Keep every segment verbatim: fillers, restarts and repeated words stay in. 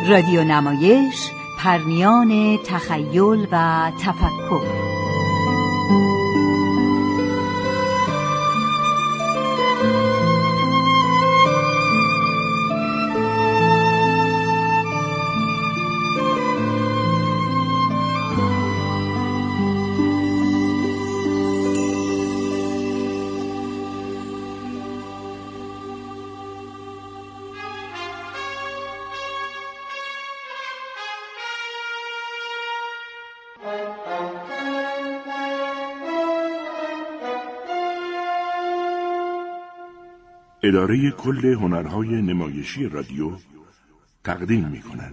رادیو نمایش، پرمیان تخیل و تفکر. اداره کل هنرهای نمایشی رادیو تقدیم می کند.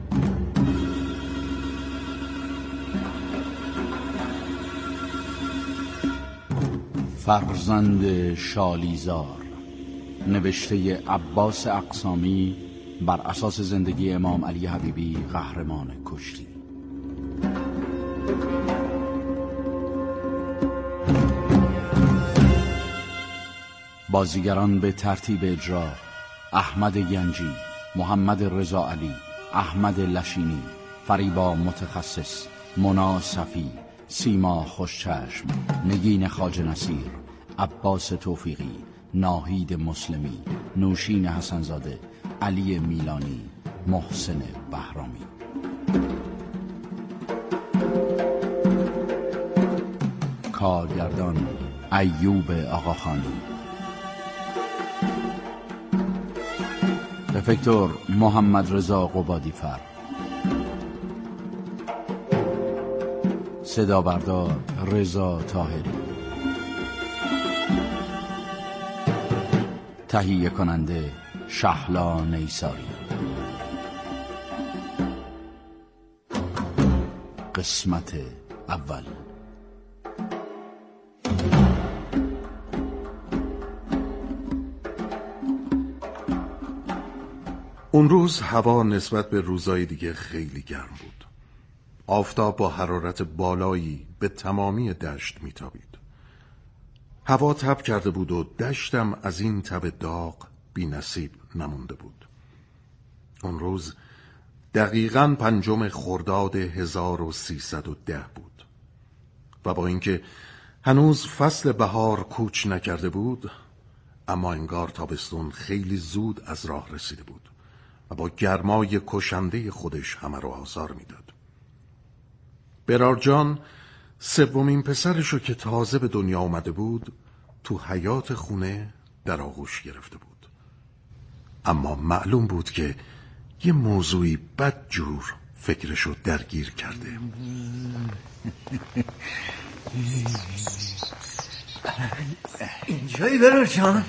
فرزند شالیزار، نوشته عباس اقسامی بر اساس زندگی امام علی حبیبی قهرمان کشتی. بازیگران به ترتیب اجرا: احمد گنجی، محمد رضا علی، احمد لشینی، فریبا متخصص، مونا صفی، سیما خوشچشم، نگین خواجه نصیر، عباس توفیقی، ناهید مسلمی، نوشین حسنزاده، علی میلانی، محسن بهرامی. کارگردان ایوب آقاخانی. افکتور محمد رضا قبادیفر. صدا بردار رضا طاهری. تهیه کننده شهلا نیساری. قسمت اول. اون روز هوا نسبت به روزهای دیگه خیلی گرم بود. آفتاب با حرارت بالایی به تمامی دشت میتابید. هوا تب کرده بود و دشتم از این تب داغ بی نصیب نمونده بود. اون روز دقیقاً پنجم خرداد هزار و سیصد و ده بود و با اینکه هنوز فصل بهار کوچ نکرده بود، اما انگار تابستون خیلی زود از راه رسیده بود و با گرمای کشنده خودش همه رو آزار میداد. برار جان سومین پسرشو که تازه به دنیا آمده بود تو حیاط خونه در آغوش گرفته بود. اما معلوم بود که یه موضوعی بدجور فکرشو درگیر کرده. اینجایی برار جان؟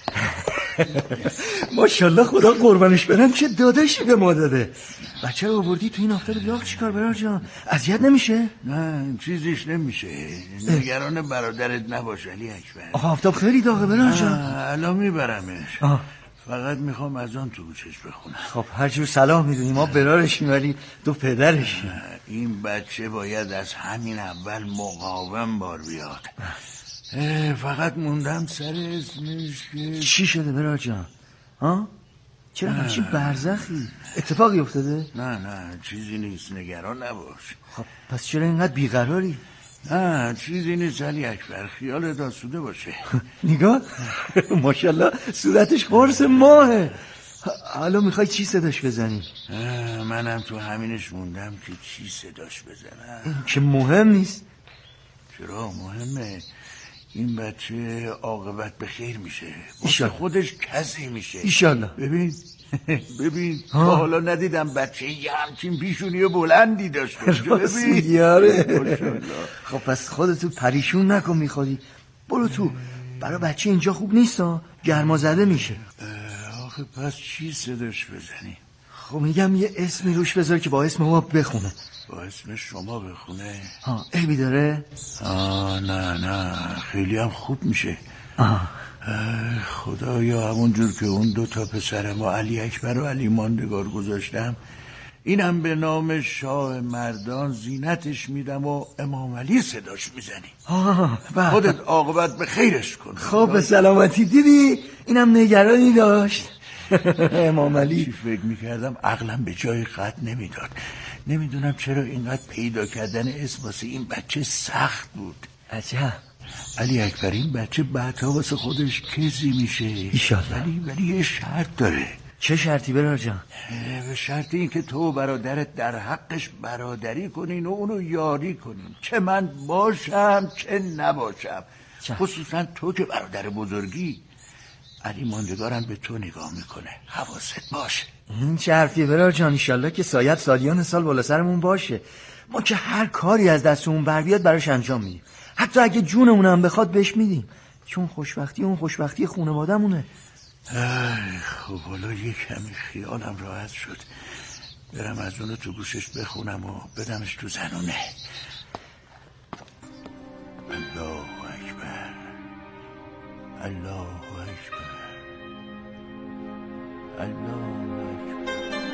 ماشاءالله خدا قربانش برم، چه داداشی به ما داده. بچه رو آوردی تو این آفتاب داغ چیکار برار جان؟ اذیت نمیشه؟ نه چیزیش نمیشه، نگران برادرت نباش علی اکبر. آها آفتاب خیلی داغه برار جان. الان میبرمش. آه. فقط میخوام از آن تو گوشش بخونم. خب هر جور صلاح میدونی، ما برارشیم ولی تو پدرشیم. این بچه باید از همین اول مقاوم بار بیاد. فقط موندم سر اسمش که چی شده برار جان؟ ها؟ چرا همچین برزخی؟ اتفاقی افتاده؟ نه نه چیزی نیست، نگران نباش. خب پس چرا اینقدر بیقراری؟ نه چیزی نیست علی اکبر، خیالت آسوده باشه. نگاه ماشاءالله صورتش قرص ماهه. حالا میخوای چی صداش بزنی؟ منم تو همینش موندم که چی صداش بزنم. که مهم نیست. چرا مهمه؟ این بچه عاقبت به خیر میشه، واسه خودش کسی میشه ایشالله. ببین ببین تا حالا ندیدم بچه یه همچین پیشونی بلندی داشته. ببین یاره. خب پس خودتو پریشون نکن، میخوادی برو تو. برای بچه اینجا خوب نیست ها، گرما زده میشه. آخه پس چی صداش بزنی؟ خب میگم یه اسمی روش بذار که با اسم ما بخونه. با اسم شما بخونه؟ ها عیبی داره؟ آه نه نه خیلی هم خوب میشه. آه. خدایا همون جور که اون دو تا پسر ما علی اکبر و علی ماندگار گذاشتم، اینم به نام شاه مردان زینتش میدم و امام علی صداش میزنی. خودت عاقبت به خیرش کن. خب به سلامتی. دیدی اینم نگرانی داشت. امام علی. چی فکر میکردم عقلم به جای قد نمیداد. نمیدونم چرا اینقدر پیدا کردن اسم واسه این بچه سخت بود. عجب. علی اکبر این بچه بعدها واسه خودش کسی میشه ایشالله. ولی ولی یه شرط داره. چه شرطی برار جان؟ به شرط این که تو برادرت در حقش برادری کنین و اونو یاری کنین، چه من باشم چه نباشم. چه؟ خصوصا تو که برادر بزرگی. علی ماندگارم به تو نگاه میکنه، حواست باشه. این چه حرفیه برار جان؟ ایشالله که سایت سالیان سال بالا سرمون باشه. ما که هر کاری از دستمون بر بیاد براش انجام میدیم، حتی اگه جونمون هم بخواد بهش میدیم، چون خوشبختی اون خوشبختی خانواده‌مونه. خب حالا یه کمی خیالم راحت شد. برم از اونو تو گوشش بخونم و بدمش تو زنونه. الله اکبر، الله اکبر، الله اکبر.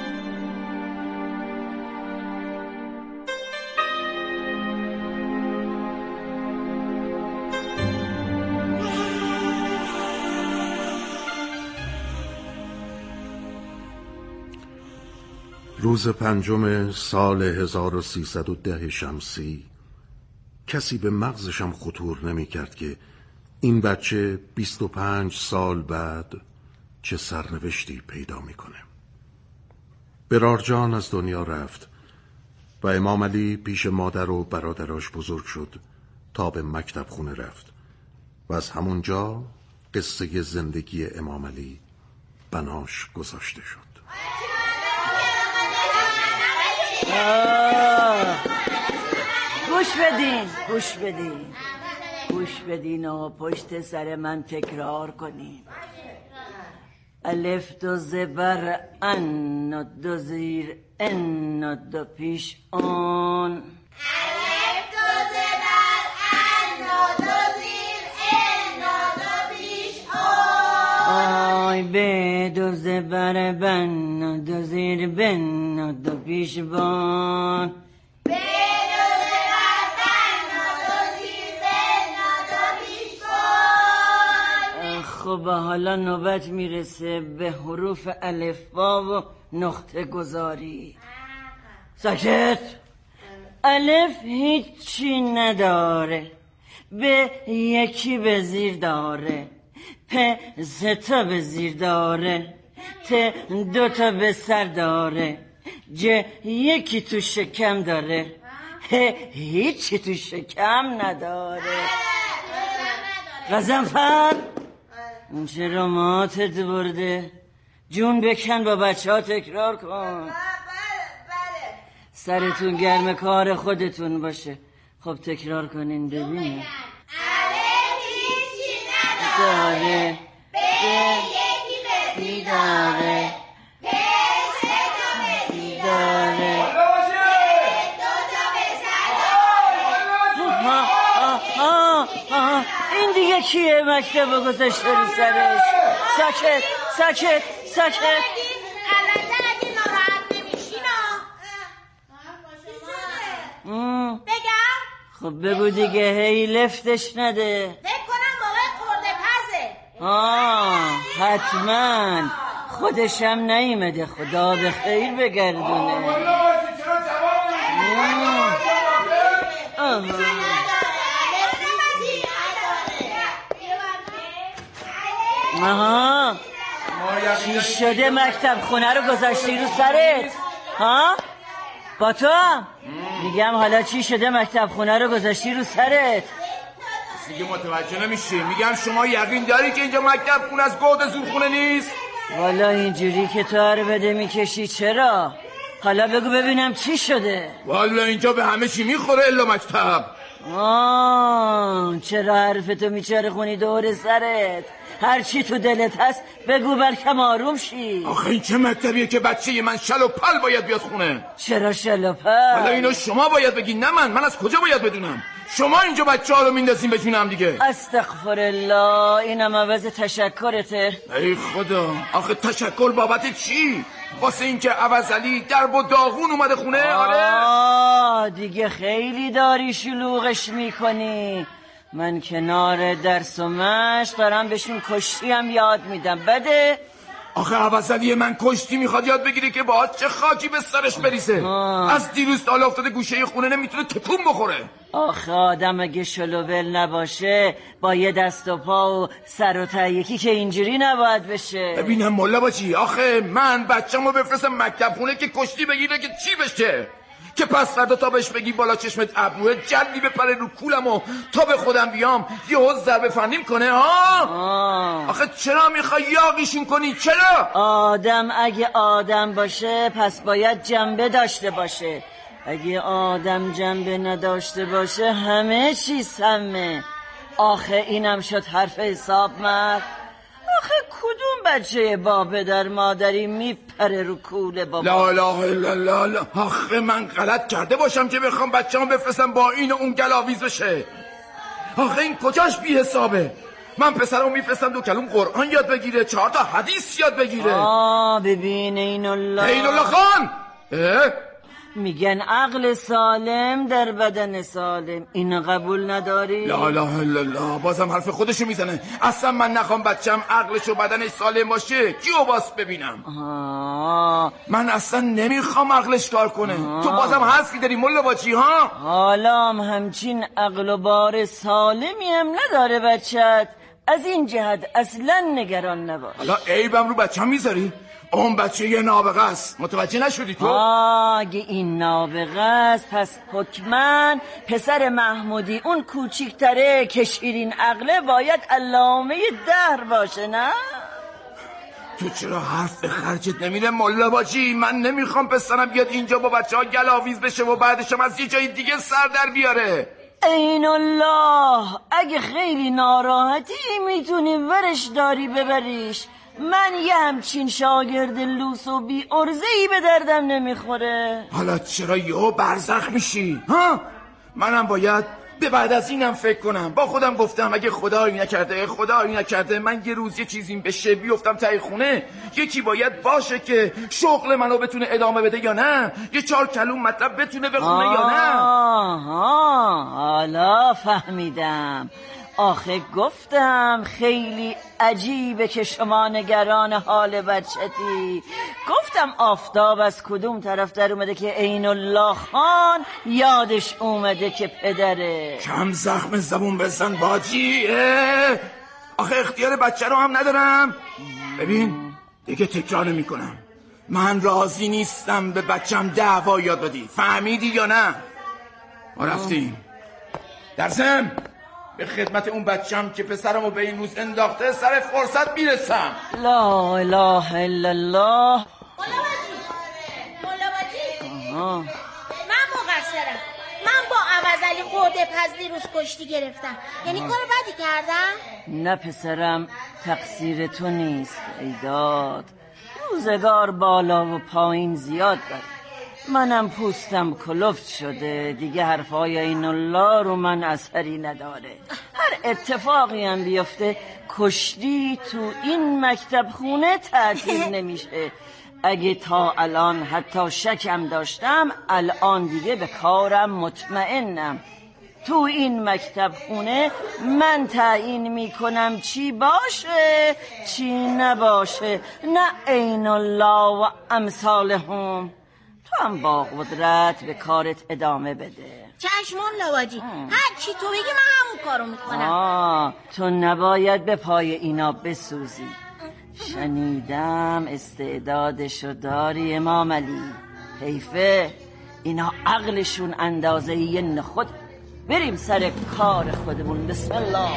روز پنجم سال هزار و سیصد و ده شمسی کسی به مغزشم خطور نمی کرد که این بچه بیست و پنج سال بعد چه سرنوشتی پیدا میکنه. برار جان از دنیا رفت و امام علی پیش مادر و برادراش بزرگ شد تا به مکتب خونه رفت و از همونجا قصه زندگی امام علی بناش گذاشته شد. گوش بدین گوش بدین گوش بدین و پشت سر من تکرار کنین. الف دو زبر ان و دو زیر ان و دو پیش اون. الف دو زبر ان و دو زیر ان و دو پیش اون. آی به دو زبر بن و دو زیر بن و دو پیش بان. خب حالا نوبت میرسه به حروف الفبا و نقطه گذاری. ساکت. الف هیچی نداره، به یکی به زیر داره، پ سه تا به زیر داره، ت دو تا به سر داره، ج یکی تو شکم داره، ه هیچی تو شکم نداره. غضنفر چرا ماتت برده؟ جون بکن با بچه ها تکرار کن. بله بله. سرتون گرم کار خودتون باشه. خب تکرار کنین ببینیم. الف هیچی نداره، به یکی به زیر داره، پ سه تا به زیر داره، دو تا به سر داره. آه آه آه این دیگه کیه مکتب و گذاشته رو سرش؟ ساکت ساکت ساکت. البته اگه ناراحت نمیشین بگم؟ خب بگو دیگه، هی لفتش نده. فکر کنم بابای خورده پزه. آه حتما خودشم نیمده، خدا به خیر بگردونه. آه آها چی شده مکتب خونه رو گذاشتی رو سرت؟ ها؟ با تو؟ میگم حالا چی شده مکتب خونه رو گذاشتی رو سرت؟ دیگه متوجه نمیشی. میگم شما یقین داری که اینجا مکتب خونه از گود زورخونه نیست؟ والا اینجوری که تو رو بده میکشی چرا؟ حالا بگو ببینم چی شده؟ والا اینجا به همه چی میخوره الا مکتب. آه چرا حرفتو میچاره خونی دور سرت؟ هر چی تو دلت هست بگو بلکم آروم شی. آخه این چه مکتبیه که بچه من شل و پل باید بیاد خونه؟ چرا شل و پل؟ حالا اینو شما باید بگین نه من. من از کجا باید بدونم؟ شما اینجا بچه ها رو میندازین به جونم دیگه. استغفر الله، اینم عوض تشکرته. ای خدا، آخه تشکر بابت چی؟ واسه این که عوضلی درب و داغون اومده خونه؟ آره آه دیگه خیلی داری شلوغش میکنی. من کنار درس و مشق دارم بهشون کشتی هم یاد میدم. بده آخه عوضلی من کشتی میخواد یاد بگیره که باید چه خاکی به سرش بریزه. از دیروز تا حالا افتاده گوشه خونه نمیتونه تکون بخوره. آخه آدم اگه شلوول نباشه با یه دست و پا و سر و ته یکی که اینجوری نباید بشه. ببینم ملا باجی، آخه من بچه‌مو بفرستم مکتب خونه که کشتی بگیره که چی بشه؟ که پس فردا تا بهش بگی بالا چشمت ابروه جلبی بپره رو کولم و تا به خودم بیام یه حوض ضربه فنیم کنه ها؟ آه. آخه چرا میخوای یاقیشون کنی؟ چرا؟ آدم اگه آدم باشه پس باید جنبه داشته باشه. اگه آدم جنبه نداشته باشه همه چی سمه. آخه اینم شد حرف حساب مرد. آخه کدوم بچه با پدر مادری میپره رو کوله بابا؟ لا لا لا لا لا. آخه من غلط کرده باشم که بخوام بچه‌ام بفرستم با این و اون گلاویز بشه. آخه این کجاش بی حسابه؟ من پسرمو میفرستم دو کلم قرآن یاد بگیره، چهار تا حدیث یاد بگیره. آه ببین این الله این الله خان اه؟ میگن عقل سالم در بدن سالم. اینو قبول نداری؟ لا لا لا لا. بازم حرف خودشو میزنه. اصلا من نخوام بچم عقلش و بدنش سالم باشه کیو باس ببینم؟ آه. من اصلا نمیخوام عقلش کار کنه. آه. تو بازم حرفی داری ملا باجی ها؟ حالا هم همچین عقل و بار سالمی هم نداره بچت. از این جهت اصلا نگران نباش. حالا عیبم رو بچم میذاری؟ اون بچه یه نابغه است. متوجه نشدی تو؟ اگه این نابغه است پس حتما پسر محمودی اون کوچیکتره که شیرین عقله باید علامه دهر باشه نه؟ تو چرا حرف به خرجت نمیره ملا باجی؟ من نمیخوام پسرم بیاد اینجا با بچه ها گلاویز بشه و بعدشم از یه جای دیگه سر در بیاره. این الله اگه خیلی ناراحتی میتونی ورش داری ببریش. من یه همچین شاگرد لوس و بی ارزه‌ای به دردم نمیخوره. حالا چرا یهو برزخ میشی؟ ها؟ منم باید به بعد از اینم فکر کنم. با خودم گفتم اگه خدایی نکرده خدایی نکرده من یه روز یه چیزی بشه بیفتم ته خونه، یکی باید باشه که شغل منو بتونه ادامه بده یا نه، یه چهار کلوم مطلب بتونه بخونه یا نه. آها حالا فهمیدم. آخه گفتم خیلی عجیبه که شما نگران حال بچتی. گفتم آفتاب از کدوم طرف در اومده که عین الله خان یادش اومده که پدره. کم زخم زبون بزن باجی. آخه اختیار بچه رو هم ندارم. ببین دیگه تکرار نمی کنم. من راضی نیستم به بچم دعوا یاد بدی. فهمیدی یا نه؟ ما رفتیم در ضمن به خدمت اون بچم که پسرمو به این روز انداخته سر فرصت میرسم. لا اله الا الله. مولا باجی مولا باجی من مقصرم. من با عوضلی خورده پز دیروز کشتی گرفتم. یعنی کار بدی کردم؟ نه پسرم تقصیر تو نیست. ایداد روزگار بالا و پایین زیاد داره. منم پوستم کلفت شده دیگه. حرفای این الله رو من اثری نداره. هر اتفاقی هم بیفته کشتی تو این مکتب خونه تعطیل نمیشه. اگه تا الان حتی شکم داشتم الان دیگه به کارم مطمئنم. تو این مکتب خونه من تعیین میکنم چی باشه چی نباشه، نه عین الله و امثالهم. تو هم با قدرت به کارت ادامه بده. چشمان لواجی هر چی تو بگی من همون کارو میکنم. آه تو نباید به پای اینا بسوزی. شنیدم استعدادشو داری امام علی. حیفه اینا عقلشون اندازه یه نخود. بریم سر کار خودمون. بسم الله.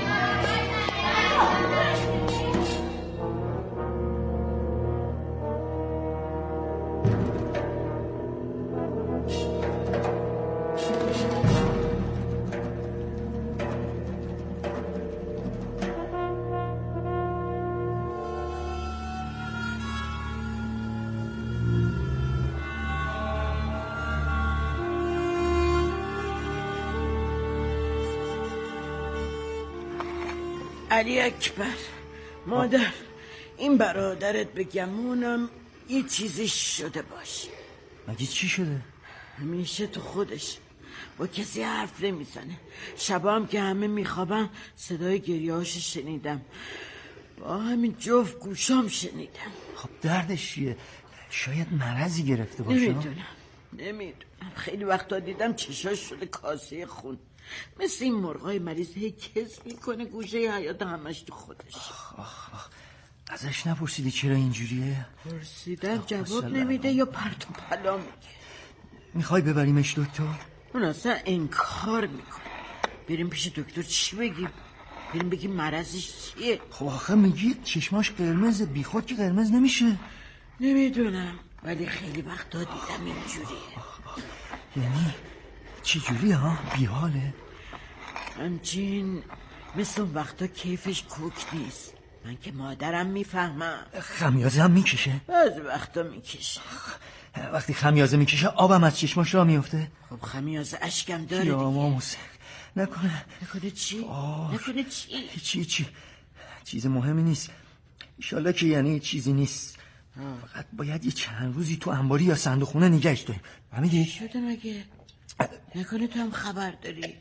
علی اکبر مادر، این برادرت به گمونم یه چیزی شده باشه. مگه چی شده؟ همیشه تو خودش با کسی حرف نمیزنه. شبا هم که همه میخوابن صدای گریه‌هاش شنیدم. با همین جفت گوشام شنیدم. خب دردش چیه؟ شاید مرضی گرفته باشه. نمیدونم نمیدونم خیلی وقتا دیدم چشاش شده کاسه خون، مثل این مرغای مریض هی کز میکنه گوشه حیات همش تو خودش. آخ آخ آخ. ازش نپرسیدی چرا اینجوریه؟ پرسیدم جواب نمیده یا پرت و پلا میگه. میخوای ببریمش دکتر؟ اون اصلا انکار میکنه. بریم پیش دکتر چی بگیم؟ بریم بگیم مرضش چیه؟ خب آخه میگی چشماش قرمزه، بیخود که قرمز نمیشه. نمیدونم ولی خیلی وقتا دیدم اینجوریه. یعنی چی جوری ها؟ بیحاله؟ همچین مثل اون وقتا کیفش کوک نیست. من که مادرم میفهمم. خمیازه هم میکشه؟ بعضی وقتا میکشه. وقتی خمیازه میکشه آبم از چشماش را میفته؟ خب خمیازه اشکم داره یا دیگه. ماموسه نکنه نکنه چی؟ آه. نکنه چی؟ چی چی چیز مهمی نیست ایشالله که یعنی چیزی نیست. آه. فقط باید یه چند روزی تو انباری یا صندوقخونه نگهش داریم. فهمیدی؟ چی شده مگه؟ نکنه تو هم خبر داری؟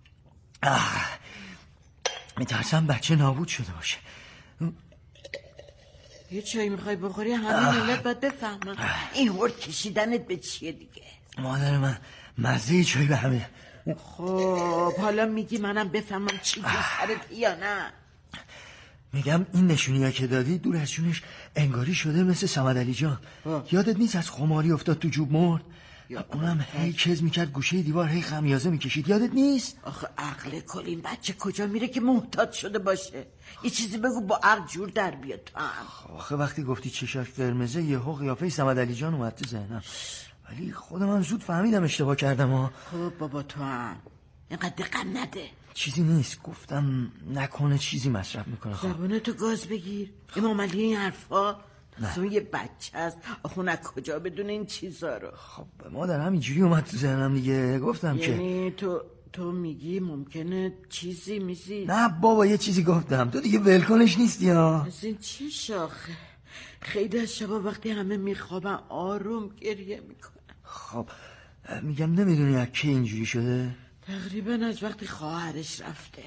میترسم بچه نابود شده باشه. یه چایی میخوای بخوری همه ملت باید بفهمن این هورد کشیدنت به چیه دیگه. مادر من مزه چایی به همه. خب حالا میگی منم بفهمم چی سرت یا نه؟ میگم این نشونی که دادی دور از جونش انگاری شده مثل صمد علی جان. یادت نیست از خماری افتاد تو جوب مرد؟ اونم هی کز میکرد گوشه دیوار هی خمیازه میکشید. یادت نیست؟ آخه عقل کل این بچه کجا میره که محتاط شده باشه؟ یه چیزی بگو با عقل جور در بیاد تو هم. آخه وقتی گفتی چشاش قرمزه یهو قیافه صمد علی جان اومد تو ذهنم، ولی خودم هم زود فهمیدم اشتباه کردم ها. خب بابا تو هم اینقدر دقت نده. چیزی نیست، گفتم نکنه چیزی مصرف میکنه. زبونه تو گاز بگیر. امام علی این حرفا اصلا یه بچه است. آخون از کجا بدون این چیزا رو؟ خب مادر همینجوری اومد تو ذهنم دیگه. گفتم یعنی که یعنی تو تو میگی ممکنه چیزی میزی؟ نه بابا یه چیزی گفتم، تو دیگه ولکنش نیستی ها. از این چی شاخه؟ خیلی از شبا وقتی همه میخوابن آروم گریه میکنن. خب میگم نمیدونی از کی اینجوری شده؟ تقریبا از وقتی خواهرش رفته.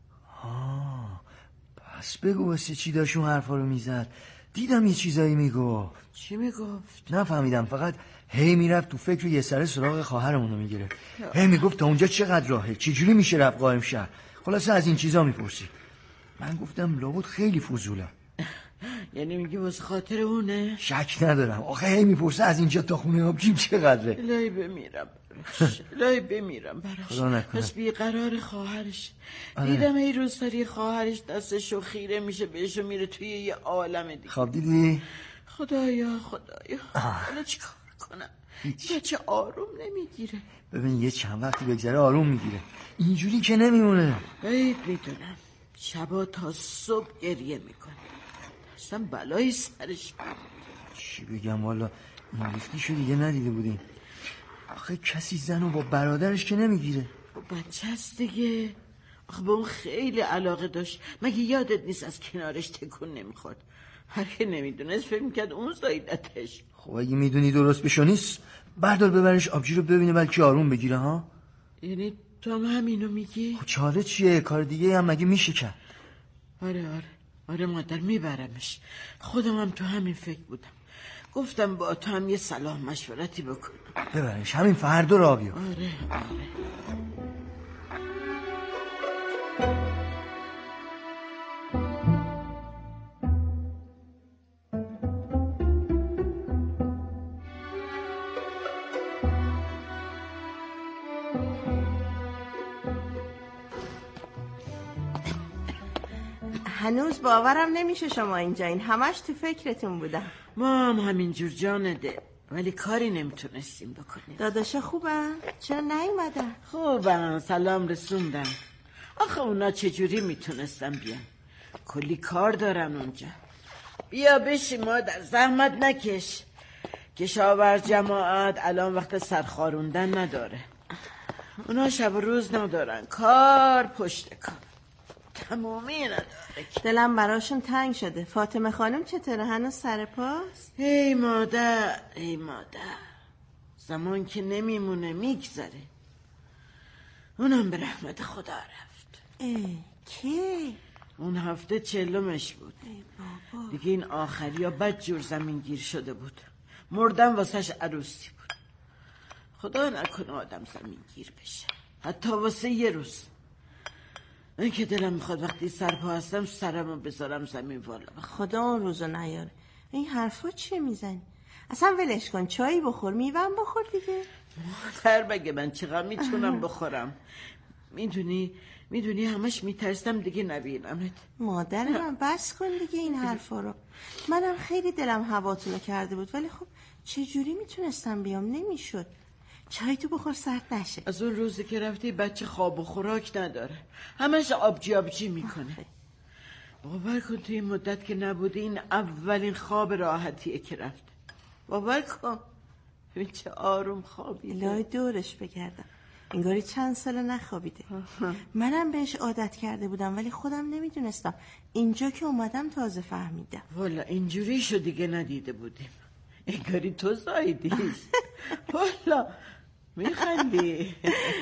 آه پس بگو واسه چی داشت اون حرفا رو میزد؟ دیدم یه چیزایی میگفت. چی میگفت؟ نفهمیدم، فقط هی میرفت تو فکر یه سر سراغ خواهرمونو میگیره. هی میگفت تا اونجا چقدر راهه، چجوری میشه رفت قائم شهر. خلاصه از این چیزا میپرسی. من گفتم لابد خیلی فضوله. یعنی میگی واسه خاطر اونه؟ شک ندارم. آخه هی میپرسه از اینجا تا خونه آبجیم چقدره. الهی بمیرم براش. الهی بمیرم براش. خدا نکنه. پس بیقرار خواهرش. آره. دیدم ای روسری خواهرش دستشو خیره میشه بهشو میره توی یه عالم دیگه. خب دیدی؟ خدایا خدایا حالا چی کار کنم؟ بچه آروم نمیگیره. ببین یه چند وقتی بگذره آروم میگیره، اینجوری که نمیمونه. باید میدونم شبا تا صبح گریه میکنه. اصلا بلایی سرش بود. چی بگم والا این ریختیشو دیگه ندیده بودیم. آخه کسی زنو با برادرش که نمیگیره. با بچه هست دیگه. آخه به اون خیلی علاقه داشت. مگه یادت نیست از کنارش تکون نمیخورد؟ هر که نمیدونست فکر میکرد اون زایدتش. خب اگه میدونی درست بشو نیست بردار ببرش آبجی رو ببینه بلکه آروم بگیره ها. یعنی تو هم همینو میگی؟ خب چاره چیه؟ کار دیگه هم مگه میشه کرد؟ آره آره آره مادر میبرمش. خودم هم تو همین فکر بودم. گفتم با تو هم یه صلاح مشورتی بکنم. ببرش همین فردا را بیار. آره آره. هنوز باورم نمیشه شما اینجا این همش تو فکرتون بودم. ما هم همینجور جانده ولی کاری نمیتونستیم بکنیم. داداشا خوبن؟ چرا نیومدن؟ خوبن سلام رسوندم. آخه اونا چجوری میتونستن بیان؟ کلی کار دارن اونجا. بیا بشی مادر زحمت نکش. کشاور جماعت الان وقت سرخاروندن نداره. اونا شب و روز ندارن کار پشت کار تمامی نداره. دلم براشون تنگ شده. فاطمه خانم چطوره؟ هنوز سر پاست؟ ای مادر ای مادر زمان که نمیمونه میگذره. اونم به رحمت خدا رفت. ای کی؟ اون هفته چلمش بود. ای بابا. دیگه این آخری ها بد جور زمین گیر شده بود. مردم واسهش عروسی بود. خدا نکنه آدم زمین گیر بشه، حتی واسه یه روز. این که دلم میخواد وقتی سرپا هستم سرمو بذارم زمین والا. خدا اون روزو نیاره. این حرفا چیه میزنی؟ اصلا ولش کن، چایی بخور، میوه‌ام بخور دیگه. مادر بگه من چقدر میتونم بخورم. میدونی میدونی همش میترسم دیگه نبینمت. مادر من بس کن دیگه این حرفا رو. منم خیلی دلم هواتونو کرده بود، ولی خب چجوری میتونستم بیام؟ نمیشد. چای تو بخور سرد نشه. از اون روزی که رفتی بچه خواب و خوراک نداره، همش آبجی آبجی میکنه. باور کن تو این مدت که نبوده این اولین خواب راحتیه که رفته. باور کن ببین چه آروم خوابیده. لای دورش بگردم، انگاری چند سال نخوابیده. منم بهش عادت کرده بودم ولی خودم نمیدونستم. اینجا که اومدم تازه فهمیدم. والا اینجوری شو دیگه ندیده بودیم. انگاری تو زایدیش. والا میخندی؟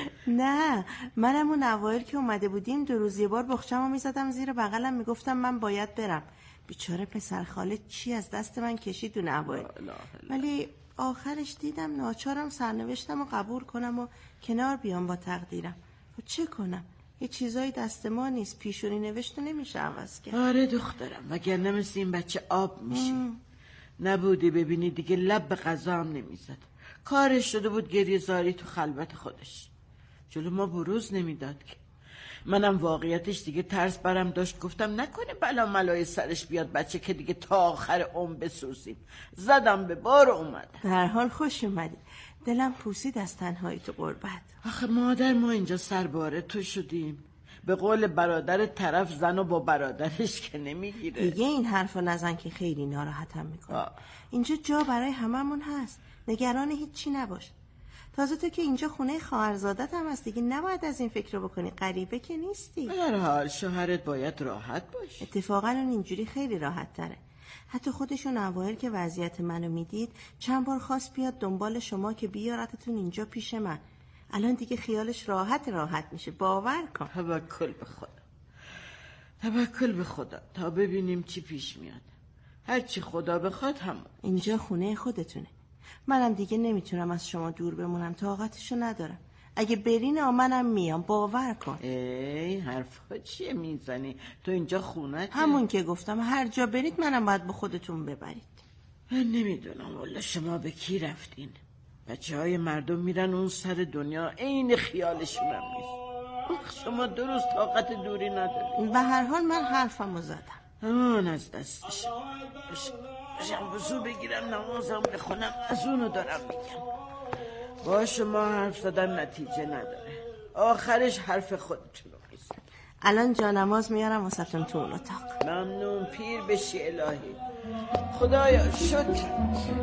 نه، منم اون اوایل که اومده بودیم دو روز یه بار بخچمو میزدم زیر بغلم، میگفتم من باید برم. بیچاره پسر خاله چی از دست من کشید اون اوایل. ولی آخرش دیدم ناچارم سرنوشتم و قبول کنم و کنار بیام با تقدیرم. و چه کنم؟ یه چیزایی دست ما نیست، پیشونی نوشته نمیشه عوض کرد. آره دخترم، وگرنه مثل این بچه آب میشه. نبودی ببینی دیگه لب به غذا هم نمیزد. کارش شده بود گریه زاری تو خلوت خودش، جلو ما بروز نمیداد که. منم واقعیتش دیگه ترس برم داشت، گفتم نکنه بلا ملای سرش بیاد بچه که دیگه تا آخر عمر بسوزیم. زدم به بار و اومد. به هر حال خوش اومدی. دلم پوسید از تنهایی تو غربت. آخه مادر ما اینجا سرباره تو شدیم. به قول برادر طرف زنو با برادرش که نمیگیره. دیگه این حرفو نزن که خیلی ناراحتم میکنه. اینجا جا برای هممون هست، نگران هیچی نباش. تازه تو که اینجا خونه خواهرزادت هم هست دیگه، نباید از این فکر رو بکنی. غریبه که نیستی. به هر حال شوهرت باید راحت باشه. اتفاقا اون اینجوری خیلی راحت تره. حتی خودشون اوایل که وضعیت منو میدید چند بار خواست بیاد دنبال شما که بیارتتون اینجا پیش من. الان دیگه خیالش راحت راحت میشه، باور کن. توکل به خدا، توکل به خدا تا ببینیم چی پیش میاد. هر چی خدا بخواد همون. اینجا خونه خودتونه. منم دیگه نمیتونم از شما دور بمونم، طاقتشو ندارم. اگه برین منم میام، باور کن. ای حرفا چیه میزنی؟ تو اینجا خونه؟ همون که گفتم هر جا برید منم باید به خودتون ببرید. من نمیدونم والا شما به کی رفتین؟ بچه های مردم میرن اون سر دنیا عین خیالشون هم نیست. شما درست طاقت دوری ندارید. به هر حال من حرفمو زدم. اون از دستش باشم وضو بگیرم نمازم بخونم، از اونو دارم میگم. با شما حرف زدن نتیجه نداره، آخرش حرف خودتونو میزن. الان جانماز میارم واسهتون تو اون اتاق. ممنون، پیر بشی الهی. خدایا شکر.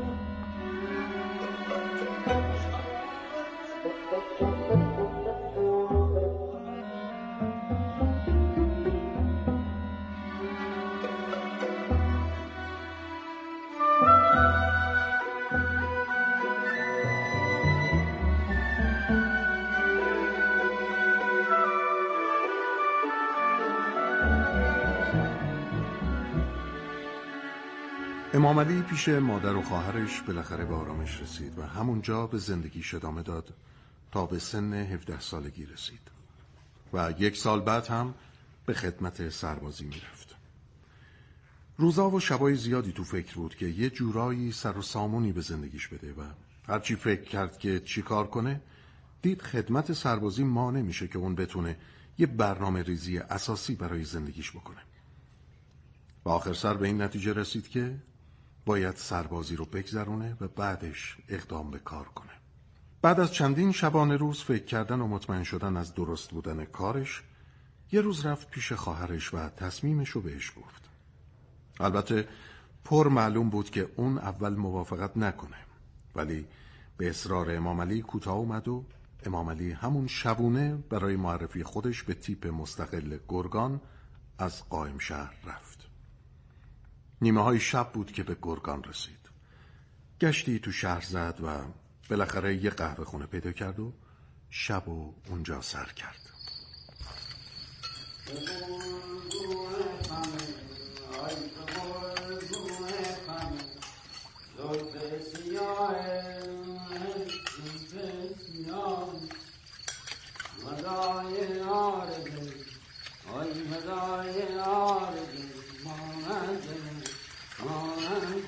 امام علی پیش مادر و خواهرش بالاخره به آرامش رسید و همونجا به زندگیش ادامه داد تا به سن هفده سالگی رسید و یک سال بعد هم به خدمت سربازی میرفت. روزا و شبای زیادی تو فکر بود که یه جورایی سر و سامونی به زندگیش بده و هرچی فکر کرد که چی کار کنه دید خدمت سربازی مانع میشه که اون بتونه یه برنامه ریزی اساسی برای زندگیش بکنه. و آخر سر به این نتیجه رسید که باید سربازی رو بگذرونه و بعدش اقدام به کار کنه. بعد از چندین شبانه روز فکر کردن و مطمئن شدن از درست بودن کارش، یه روز رفت پیش خواهرش و تصمیمش رو بهش گفت. البته پر معلوم بود که اون اول موافقت نکنه، ولی به اصرار امام علی کوتاه اومد و امام علی همون شبونه برای معرفی خودش به تیپ مستقل گرگان از قائم شهر رفت. نیمه های شب بود که به گرگان رسید. گشتی تو شهر زد و بالاخره یه قهوه خونه پیدا کرد و شب و اونجا سر کرد.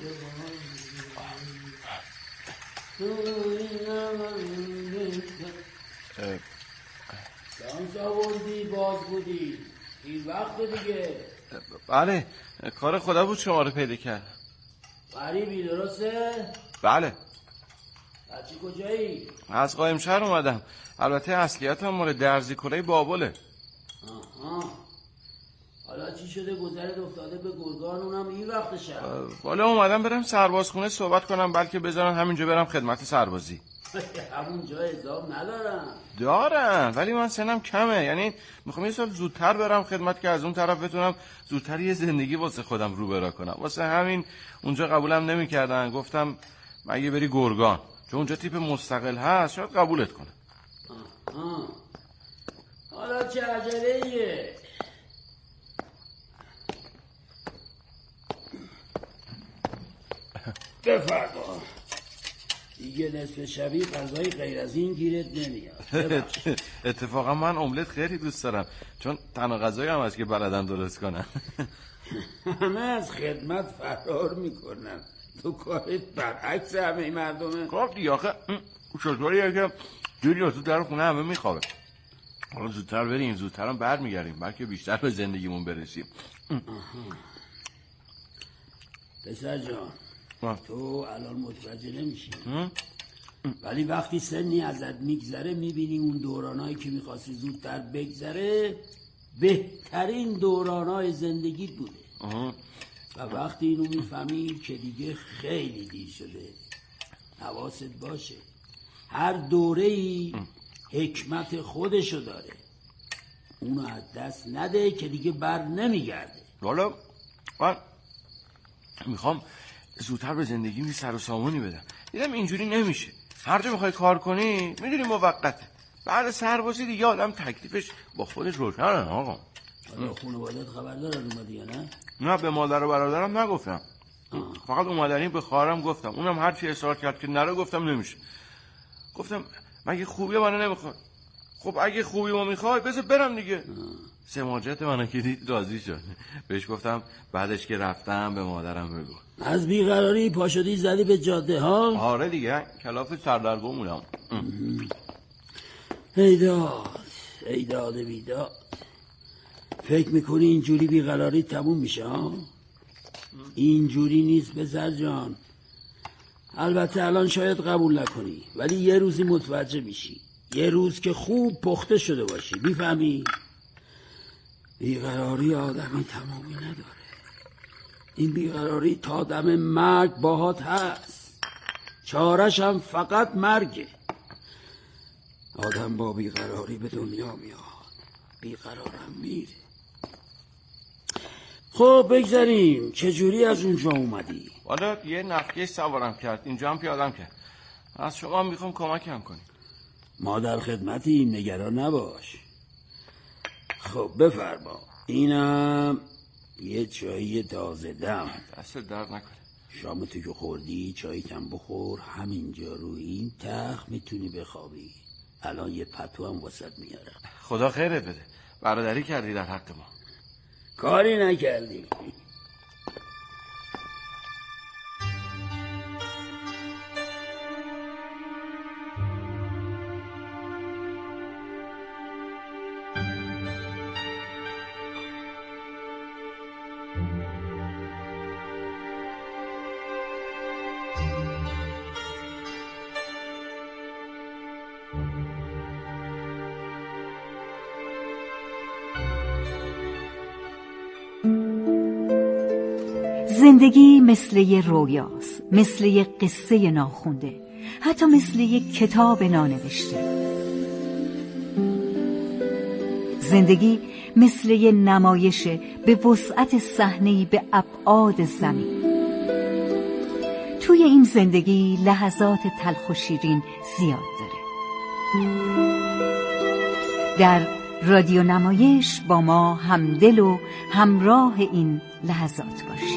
شانس آوردی باز بودی این وقت دیگه. بله کار خدا بود شما رو پیدا کرد. غریبی درسته؟ بله. بچه کجایی؟ از قایم شهر اومدم. البته اصلیت هم مال درزی کله بابله. آها. حالا چی شده گذرت افتاده به گرگان اونم این وقت شب؟ والا اومدم برم سربازخونه صحبت کنم بلکه بذارن همینجا برم خدمت سربازی. همون جا حساب ندارم. دارم ولی من سنم کمه، یعنی میخوام یه سال زودتر برم خدمت که از اون طرف بتونم زودتر یه زندگی واسه خودم رو برا کنم. واسه همین اونجا قبولم نمیکردن. گفتم مگه بری گرگان چون اونجا تیپ مستقل هست شاید قبولت کنه. آها. حالا چه عجله ایه؟ بفرما. دیگه نصف شبی غذای غیر از این گیرت نمیاد. اتفاقا من املت خیلی دوست دارم چون تنها غذایی هم هست که بلدم درست کنم. همه از خدمت فرار میکنن، تو کارت برعکس همه مردمه. خب دیگه آخه چطوریه که جوری تو در خونه همه میخوابه. حالا زودتر بریم زودتر هم بر میگردیم بلکه بیشتر به زندگیمون برسیم. پسر جان تو الان متوجه نمیشی ولی وقتی سنی ازت میگذره میبینی اون دورانایی که میخواستی زودتر بگذره بهترین دورانای زندگیت بوده. آه. و وقتی اینو میفهمی که دیگه خیلی دیر شده. حواست باشه هر دوره‌ای حکمت خودشو داره، اونو از دست نده که دیگه بر نمیگرده. والا من میخوام زودتر به زندگی می سر و سامونی بدم. دیدم اینجوری نمیشه. هر جا میخوای کار کنی میدونی موقته. بعد سربازی دیگه آدم تکلیفش با خودش روشنه. آقا حالا خانواده‌ات خبر دارن اومدی یا نه؟ نه به مادر و برادرم نگفتم. آه. فقط اومدنی به خواهرم گفتم. اونم هر چی اصرار کرد که نره گفتم نمیشه. گفتم مگه خوبی منو نمیخواد؟ خب اگه خوبی ما میخوای بذار برم دیگه. سماجت منو که دید راضی شد. بهش گفتم بعدش که رفتم به مادرم بگو. از بیقراری پا شدی زدی به جاده ها؟ آره دیگه کلاف سردرگم بودم. ایداد ایداد بیداد. فکر میکنی اینجوری بیقراری تموم میشه ها؟ اینجوری نیست پسر جان. البته الان شاید قبول نکنی ولی یه روزی متوجه میشی. یه روز که خوب پخته شده باشی میفهمی؟ بیقراری آدمی تمامی نداره. این بیقراری تا دم مرگ باهات هست. چارش هم فقط مرگه. آدم با بیقراری به دنیا میاد، بیقرارم میره. خب بگذاریم چجوری از اونجا اومدی؟ والا یه نفکه سوارم کرد اینجا هم پیادم کرد. از شما میخوام کمکم کنی. ما در خدمتیم نگران نباش. خب بفرما. اینم یه چایی تازه دم. دست درد نکنه. شامتو که خوردی چاییتم بخور. همینجا روی این تخت میتونی بخوابی. الان یه پتو هم واسط میارم. خدا خیرت بده. برادری کردی در حق ما. کاری نکردی. زندگی مثل یه رویاست، مثل یه قصه ناخونده، حتی مثل یه کتاب نانوشته. زندگی مثل یه نمایش به وسعت صحنه‌ای به ابعاد زمین. توی این زندگی لحظات تلخ و شیرین زیاد داره. در رادیو نمایش با ما همدل و همراه این لحظات باش.